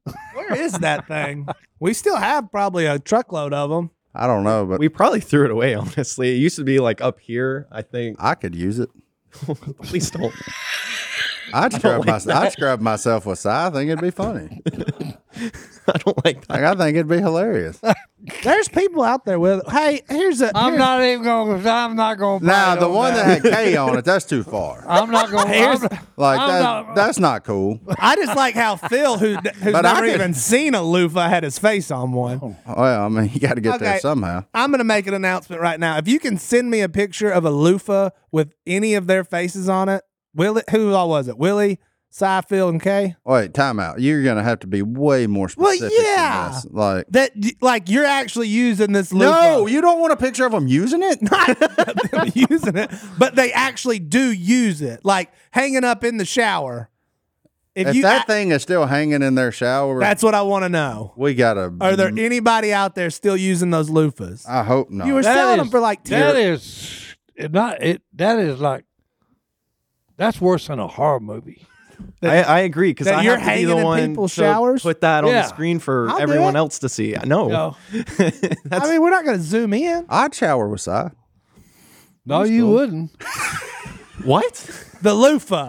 Where is that thing? We still have probably a truckload of them. I don't know, but We probably threw it away, honestly. It used to be like up here, I think. I could use it. Please don't. I'd scrub, like my, I'd scrub myself with Si. I think it'd be funny. I don't like that. Like, I think it'd be hilarious. There's people out there with. Hey, here's a. I'm here's- not even going. I'm not going. to Now, the one that had K on it, that's too far. I'm not going. Here's- Like, I'm that, not- that's not cool. I just like how Phil, who who's But I never could- even seen a loofah, had his face on one. Well, I mean, you got to get Okay. there somehow. I'm going to make an announcement right now. If you can send me a picture of a loofah with any of their faces on it, Willie, who all was it? Willie, Cy, Phil, and Kay? Wait, time out. You're going to have to be way more Well, specific yeah. than this. Like, That like you're actually using this loofah. no, you don't want a picture of them using it? not them using it, but they actually do use it, like hanging up in the shower. If, If you, that I- thing is still hanging in their shower, that's what I want to know. we got to. Are there anybody out there still using those loofahs? I hope not. You were That selling is- them for like That ten. is it not it. That is like that's worse than a horror movie. I, I agree because that I you're have to be hanging the in one people's to showers? put that on Yeah. the screen for I'll do everyone it. else to see. No, No, I mean, we're not going to zoom in. I'd shower with Si. no, you wouldn't. what? The loofah.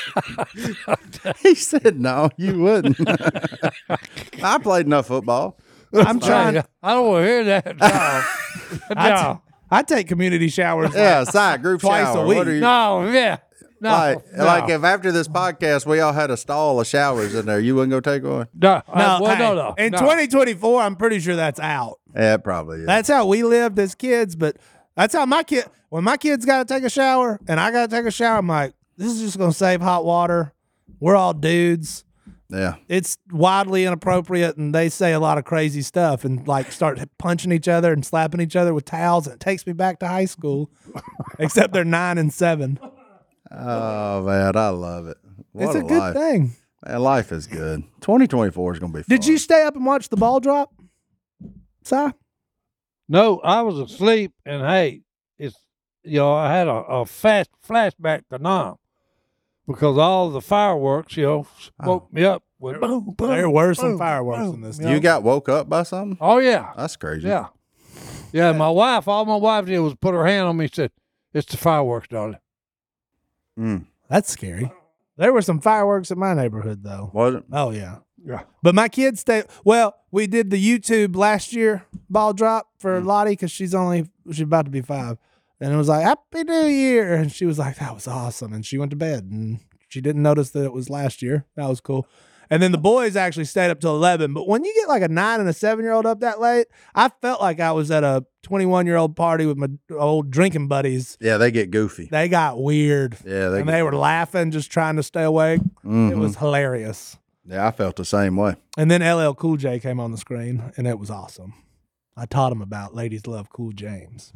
He said, no, you wouldn't. I played enough football. I'm trying. I don't want to hear that. No, I, no, t- I take community showers. Yeah, Si, group Twice a shower. week. What are you, no, yeah, no, like, no. like if after this podcast we all had a stall of showers in there, you wouldn't go take one? no, No, uh, well, hey, no, no. in no. twenty twenty-four, I'm pretty sure that's out. Yeah, it probably is. That's how we lived as kids, but that's how my kid, when my kids got to take a shower and I got to take a shower, I'm like, this is just going to save hot water. We're all dudes. yeah. It's widely inappropriate and they say a lot of crazy stuff and like start punching each other and slapping each other with towels. And it takes me back to high school, except they're nine and seven. Oh, man, I love it. What it's a, a, good life. thing. Man, life is good. twenty twenty-four is going to be fun. Did you stay up and watch the ball drop? Si? No, I was asleep, and hey, it's you know I had a, a fast flashback to Nam because all the fireworks, you know, woke me up with boom, boom. There were some boom, fireworks boom, in this. you You know? got woke up by something? Oh yeah, That's crazy. yeah, yeah. My wife, all my wife did was put her hand on me and said, "It's the fireworks, darling." Mm. That's scary. There were some fireworks in my neighborhood, though. Was it? Oh, yeah. Yeah. But my kids stay. Well, we did the YouTube last year ball drop for Lottie because she's only she's about to be five, and it was like Happy New Year, and she was like, "That was awesome," and she went to bed, and she didn't notice that it was last year. That was cool. And then the boys actually stayed up till eleven. But when you get like a nine and a seven year old up that late, I felt like I was at a twenty-one year old party with my old drinking buddies. Yeah, they get goofy. They got weird, Yeah, they and get, they were laughing, just trying to stay awake. Mhm. It was hilarious. Yeah, I felt the same way. And then L L Cool J came on the screen, and it was awesome. I taught him about Ladies Love Cool James.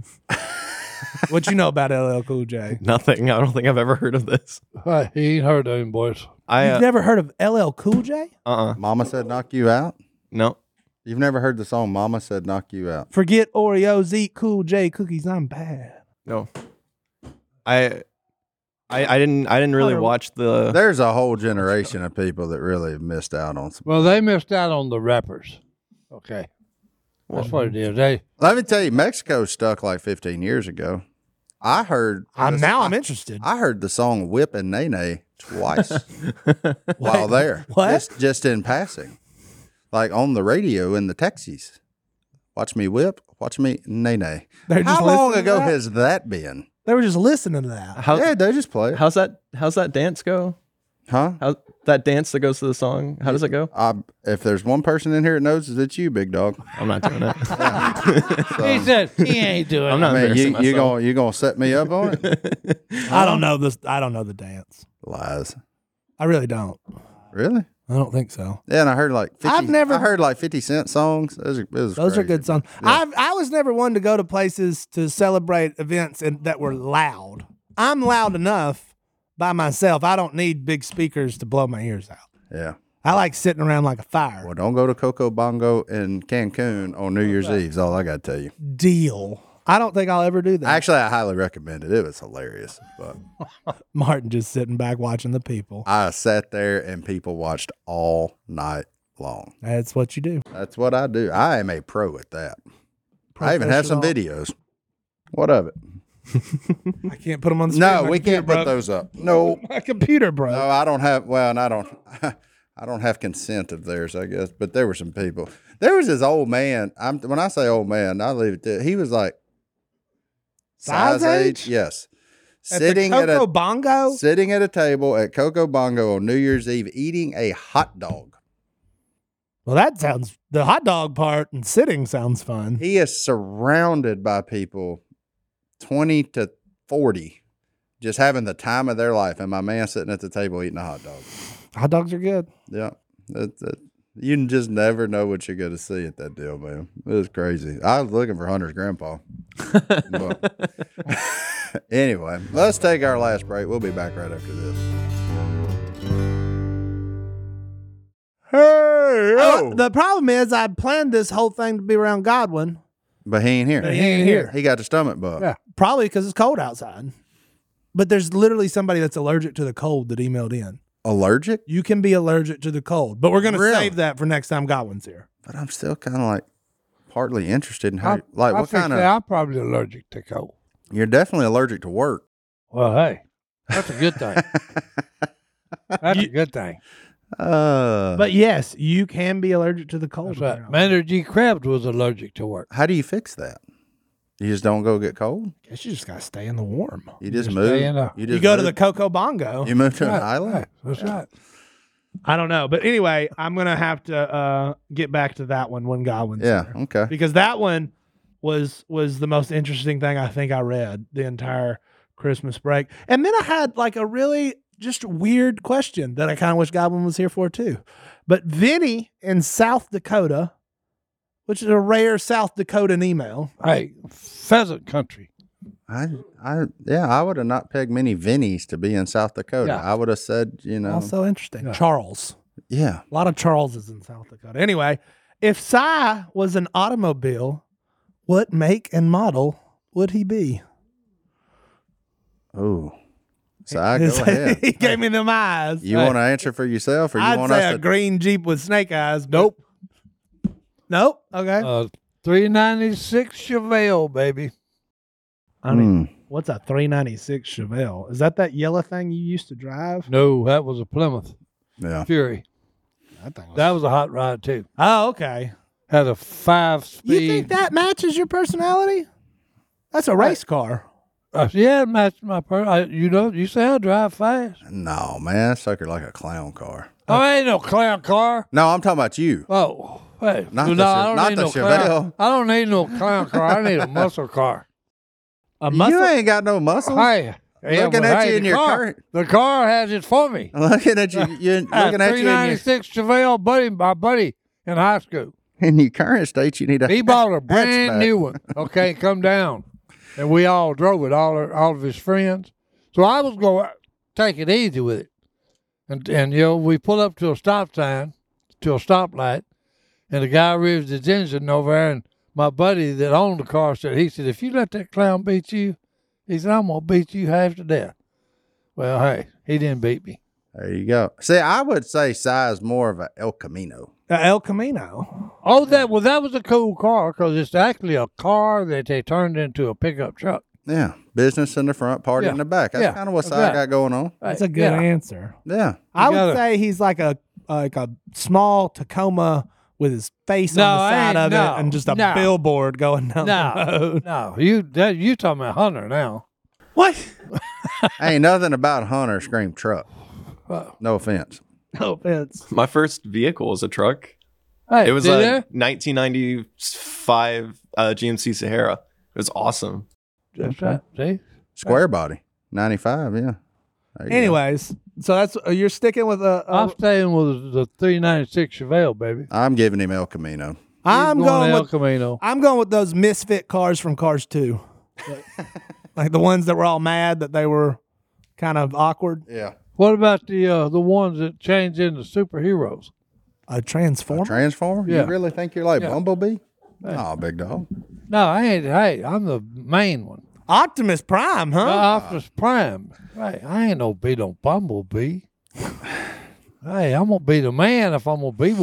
What you know about L L Cool J? Nothing. I don't think I've ever heard of this. Hey, he ain't heard of him, boys. I You've uh never heard of L L Cool J? uh Mama said knock you out? no. You've never heard the song Mama Said Knock You Out? Forget Oreos, eat Cool J cookies. I'm bad. No. I I I didn't I didn't really Hunter- watch the There's a whole generation of people that really have missed out on some. Well, they missed out on the rappers. Okay, that's what it is. They Let me tell you, Mexico stuck like fifteen years ago. I heard. I'm now I'm I, interested. I heard the song "Whip and Nene" twice while there. What? Just, just in passing, like on the radio in the taxis. Watch me whip. Watch me nene. They're just How long listening to ago that? has that been? They were just listening to that. how Yeah, they just play it. how's that how's that dance go? Huh? How that dance that goes to the song? How does it go? I, if there's one person in here that knows, it's you, big dog. I'm not doing it. he said he ain't doing I'm it. not I mean, you embarrassing you myself. gonna you gonna set me up on it? I don't know this. I don't know the dance. Lies. I really don't. Really? I don't think so. Yeah, and I heard like fifty, I've never- I heard like fifty cent songs. Those are, those Those are crazy. good songs. I I was never one to go to places to celebrate events and, that were loud. I'm loud enough by myself. I don't need big speakers to blow my ears out. Yeah. I like sitting around like a fire. Well, don't go to Coco Bongo in Cancun on New Year's Eve. Is all I got to tell you. Deal. I don't think I'll ever do that. Actually, I highly recommend it. It was hilarious. But Martin just sitting back watching the people. I sat there and people watched all night long. That's what you do. That's what I do. I am a pro at that. I even have some Professional. videos. What of it? I can't put them on the screen. No, My we computer can't put broke. those up. No, My computer broke. no, I don't have. Well, and I don't. I don't have consent of theirs, I guess. But there were some people. There was this old man. I'm when I say old man, I leave it there. He was like Size age? Yes, At sitting the at Coco a Bongo. sitting at a table at Coco Bongo on New Year's Eve, eating a hot dog. Well, that sounds. The hot dog part and sitting sounds fun. He is surrounded by people, twenty to forty, just having the time of their life, and my man sitting at the table eating a hot dog. Hot dogs are good. Yeah, that, that, you just never know what you're going to see at that deal, man. It was crazy. I was looking for Hunter's grandpa. But anyway, let's take our last break. We'll be back right after this. Hey, oh. the problem is I planned this whole thing to be around Godwin. But he ain't here. But he ain't here. He got the stomach bug. Yeah, probably because it's cold outside. But there's literally somebody that's allergic to the cold that emailed in. Allergic? You can be allergic to the cold, but we're going to Really? save that for next time Godwin's here. But I'm still kind of like partly interested in how, I, you- like, I what think kind of. that I'm probably allergic to cold. You're definitely allergic to work. Well, hey, that's a good thing. That's a good thing. Uh, But yes, you can be allergic to the cold. That's right. apparently. Maynard G. Krebs was allergic to work. how do you fix that? You just don't go get cold. Guess you just got to stay in the warm. You just Just move. stay in a- you just You go to the move- Coco Bongo. You move to Right, an island. right. That's right. I don't know. But anyway, I'm going to have to uh, get back to that one when Godwin's Yeah. here. Okay. Because that one was was the most interesting thing I think I read the entire Christmas break. And then I had like a really just weird question that I kind of wish Godwin was here for too. But Vinny in South Dakota, which is a rare South Dakotan email. Hey, pheasant country. I, I, yeah, I would have not pegged many Vinnies to be in South Dakota. Yeah. I would have said, you know, Also interesting. Yeah. Charles. yeah. A lot of Charleses in South Dakota. Anyway, if Cy was an automobile, what make and model would he be? Oh, so I go His- ahead. he gave me them eyes. You want to answer for yourself, or you I'd want say us a to? green Jeep with snake eyes. but- Nope. Nope. Okay. Uh, three ninety-six Chevelle, baby. I mean, Mm. what's a three ninety-six Chevelle? Is that that yellow thing you used to drive? No, that was a Plymouth Yeah. Fury. That thing was- That was a hot rod too. oh, okay. Had a five speed. You think that matches your personality? That's a race car. Uh, yeah, it matched my per. I, you know, you say I drive fast. No, man, that sucker like a clown car. Oh, I ain't no clown car. No, I'm talking about you. Oh, hey, Not no, the I Che- don't not need the no clown. Chevelle. I don't need no clown car. I need a muscle car. A muscle. You ain't got no muscles. Hey, yeah, Looking but at hey, you in the your car, current- the car has it for me. Looking at you, you looking at you three in your, ninety-six Chevelle, buddy, my buddy in high school. in your current state. You need a He bought a brand hatchback. new one. Okay, come down, and we all drove it. All our, all of his friends. So I was going to take it easy with it, and and you know we pull up to a stop sign, to a stoplight, and the guy revs his engine over there, and my buddy that owned the car said, he said, if you let that clown beat you, he said, I'm gonna beat you half to death. Well, hey, he didn't beat me. There you go. See, I would say size more of a El Camino. Uh, El Camino. Oh, that well, that was a cool car because it's actually a car that they turned into a pickup truck. Yeah, business in the front, party Yeah. in the back. That's Yeah, kind of what that's side right. got going on. That's a good Yeah. answer. Yeah, I would gotta- say he's like a like a small Tacoma with his face No, on the I side ain't- of no, it and just a no. billboard going down the No, road. no, you that you talking about Hunter now? What? ain't nothing about Hunter scream truck. Well, No offense. No offense. My first vehicle was a truck. hey, It was did a there? nineteen ninety-five uh, G M C Sahara. It was awesome. That's right. See, Square body, ninety-five. Yeah. There you go. Anyways, so that's uh, you're sticking with a. I'm a staying with the three ninety-six Chevelle, baby. I'm giving him El Camino. I'm He's going El with Camino. I'm going with those misfit cars from Cars two, like, like the ones that were all mad that they were kind of awkward. Yeah. What about the uh, the ones that change into superheroes? A transformer. Transformer? Yeah. You really think you're like Yeah. Bumblebee? Oh, big dog. No, I ain't. Hey, I'm the main one. Optimus Prime, huh? Uh, Optimus Prime. Right, I ain't no be no Bumblebee. Hey, I'm gonna be the man if I'm gonna be one.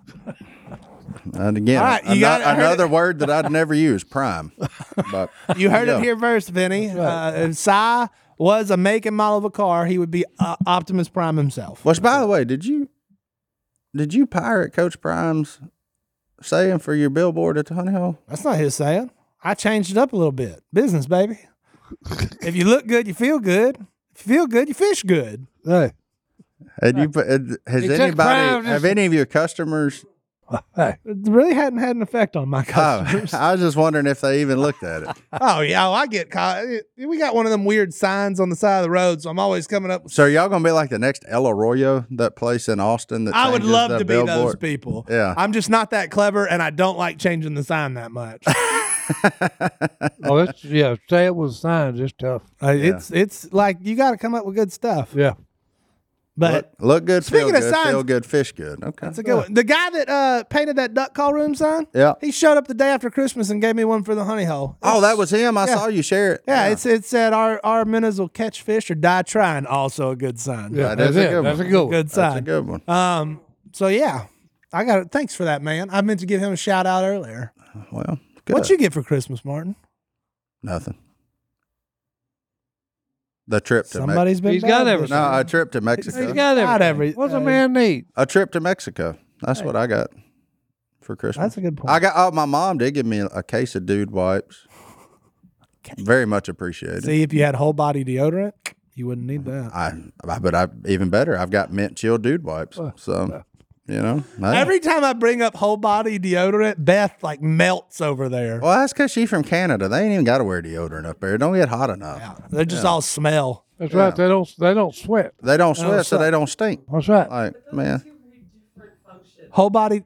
And again, All right, you ano- got it. I heard another it. word that I'd never use, prime. But You heard yeah. it here first, Vinny. Uh, if Si was a make and model of a car, he would be uh, Optimus Prime himself. Which, by the way, did you did you pirate Coach Prime's saying for your billboard at the Honey Hole? That's not his saying. I changed it up a little bit. Business, baby. If you look good, you feel good. If you feel good, you fish good. Hey, Had you put? Has He took anybody? Prime Have just- any of your customers? hey. It really hadn't had an effect on my Oh, customers. I was just wondering if they even looked at it. Oh yeah, oh, I get caught. We got one of them weird signs on the side of the road, so I'm always coming up. With, So are y'all gonna be like the next El Arroyo, that place in Austin? That I would changes love the to be those billboard? people. Yeah. I'm just not that clever, and I don't like changing the sign that much. Oh, it's yeah. Say it with signs. It's tough. Uh, It's it's like you got to come up with good stuff. Yeah. But Look, look good, Speaking feel of good, signs- feel good, fish good. Okay. that's a good one. The guy that uh, painted that duck call room sign, Yeah. he showed up the day after Christmas and gave me one for the honey hole. Oh, that was him. I Yeah. saw you share it. Yeah, it's it said our our minnows will catch fish or die trying. Also a good sign. Yeah, That that's is a it. good That's one. a good one. Good That's a sign. good one. Um. So yeah, I got it. Thanks for that, man. I meant to give him a shout out earlier. Well, good. What'd you get for Christmas, Martin? Nothing. The trip to Mexico. Somebody's been He's bad got this everything. No, year. a trip to Mexico. He's got Not everything. every- What's a uh, man need? A trip to Mexico. That's what I got for Christmas. That's a good point. I got. Oh, my mom did give me a case of Dude wipes. Very much appreciated. See, if you had whole body deodorant, you wouldn't need that. I, I, but I even better. I've got mint chill Dude wipes. So, you know. hey. Every time I bring up whole body deodorant, Beth like melts over there. Well, that's because she's from Canada. They ain't even got to wear deodorant up there. It don't get hot enough. They just all smell. That's right. They don't. They don't sweat. They don't sweat, so sweat. they don't stink. That's right. Like, man. Whole body.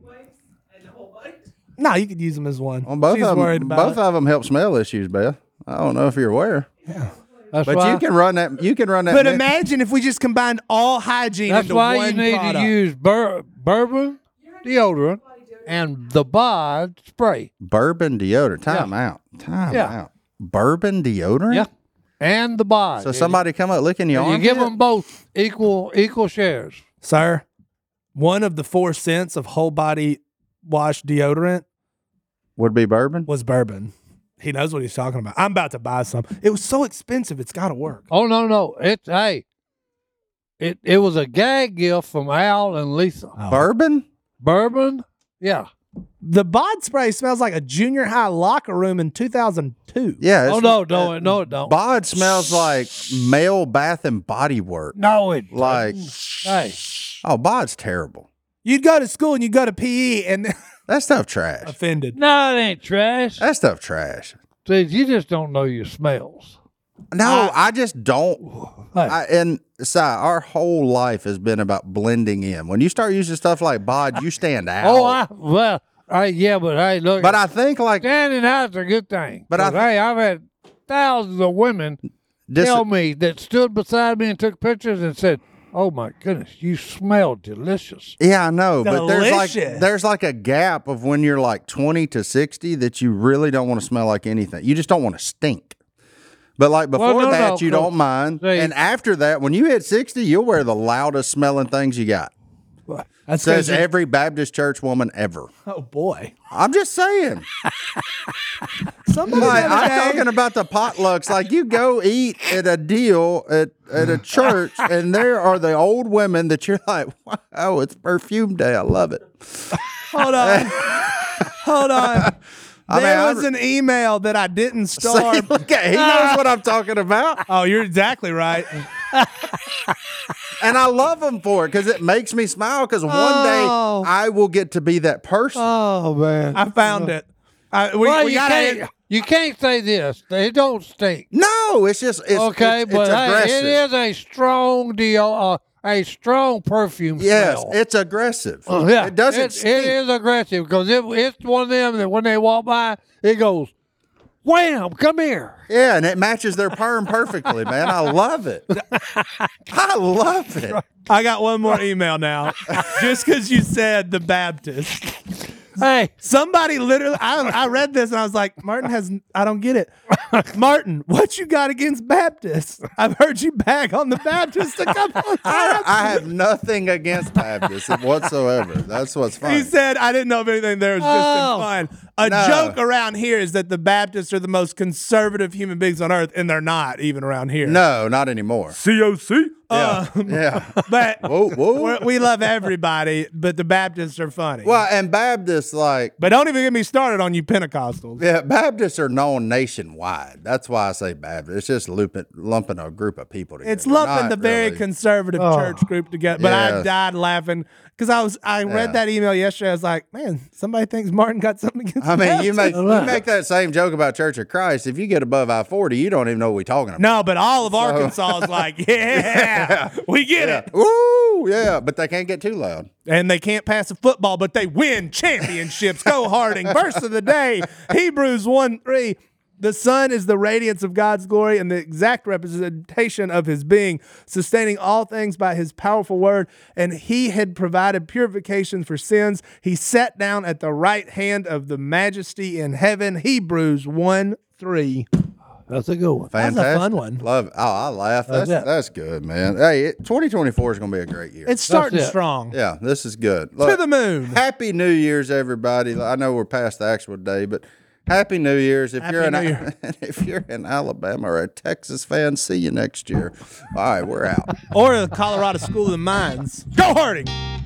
No, you could use them as one. Well, both She's of worried them, about both it. of them help smell issues, Beth. I don't know if you're aware, That's but why. you can run that. You can run that. But mix- imagine if we just combined all hygiene That's into why one you need product. to use bur- bourbon deodorant and the Bod spray. bourbon deodorant. Time out. Time Yeah. out. Bourbon deodorant. Yeah, and the Bod. So somebody come up licking your you arm. give them both equal equal shares. Sir, one of the four scents of whole body wash deodorant would be bourbon. was bourbon. He knows what he's talking about. I'm about to buy some. It was so expensive. It's got to work. Oh no, no, it's hey, it it was a gag gift from Al and Lisa. Bourbon. Bourbon, yeah. The bod spray smells like a junior high locker room in two thousand two. Yeah. Oh it's- no, no, it no, it don't. Bod smells like male bath and body work. No, it Like, hey, oh, Bod's terrible. You'd go to school and you'd go to P E and That stuff trash. offended. no, it ain't trash. That stuff trash. See, you just don't know your smells. No, I just don't. Hey. I, and Si, our whole life has been about blending in. When you start using stuff like Bod, you stand out. Oh, I well, I yeah, but hey, look, but I think like standing out's a good thing. But I 'Cause, hey, I've had thousands of women dis- tell me that stood beside me and took pictures and said, "Oh my goodness, you smell delicious." yeah, I know, but there's like Delicious. there's like a gap of when you're like twenty to sixty that you really don't want to smell like anything. You just don't want to stink. But like before Well, no, that, no, you no. don't mind, See- and after that, when you hit sixty, you'll wear the loudest smelling things you got. That's Says 'cause you- every Baptist church woman ever. oh boy. I'm just saying. Somebody Like, the other I'm day- talking about the potlucks. Like you go eat at a deal at, at a church, and there are the old women that you're like, wow, it's perfume day. I love it. Hold on. Hold on. I There mean, I- was an email that I didn't start. See, look at, he knows what I'm talking about, Oh, you're exactly right. and I love him for it because it makes me smile. Because one Oh. day I will get to be that person. Oh man, I found it. I, we well, we you gotta can't you can't say this. They don't stink. no, it's just it's Okay, it's, but it's hey, aggressive. it is a strong deal, uh, a strong perfume Yes, smell. it's aggressive. Oh, yeah, It doesn't. It, stink. it is aggressive because it, it's one of them that when they walk by, it goes, "Wham! Come here." Yeah, and it matches their perm perfectly, man. I love it. I love it. I got one more email now. Just because you said the Baptist. Hey, Somebody literally, I, I read this and I was like, Martin has, I don't get it. Martin, what you got against Baptists? I've heard you bag on the Baptists a couple of times. I have nothing against Baptists whatsoever. That's what's funny. He said, I didn't know if anything there was just Oh. been fun. A No. joke around here is that the Baptists are the most conservative human beings on earth, and they're not even around here. No, not anymore. C O C? Yeah, Um, yeah. but Whoa, whoa. we're- we love everybody, but the Baptists are funny. Well, and Baptists, like, But don't even get me started on you Pentecostals. yeah, Baptists are known nationwide. That's why I say Baptist. It's just looping, lumping a group of people together. It's lumping Not the very really. conservative Oh. church group together. But I Yes. died laughing because I was I read Yeah. that email yesterday. I was like, man, somebody thinks Martin got something against I mean, you make Baptists. you make that same joke about Church of Christ. If you get above I forty, you don't even know what we're talking about. No, but all of Arkansas is like, yeah, we get it. Ooh, yeah, but they can't get too loud. And they can't pass a football, but they win championships. Go Harding. Verse of the day, Hebrews one three. The Son is the radiance of God's glory and the exact representation of his being, sustaining all things by his powerful word. And he had provided purification for sins. He sat down at the right hand of the majesty in heaven. Hebrews one three. that's a good one. That's a Fantastic. fun one. Love it. Oh, I laugh. That's That's it. that's good, man. Hey, it, twenty twenty-four is going to be a great year. It's starting it. strong. yeah, this is good. To Look, the moon. Happy New Year's, everybody. I know we're past the actual day, but Happy New Year's. If Happy you're an New Year. if you're an Alabama or a Texas fan, see you next year. All right, we're out. Or the Colorado School of the Mines. Go Harding.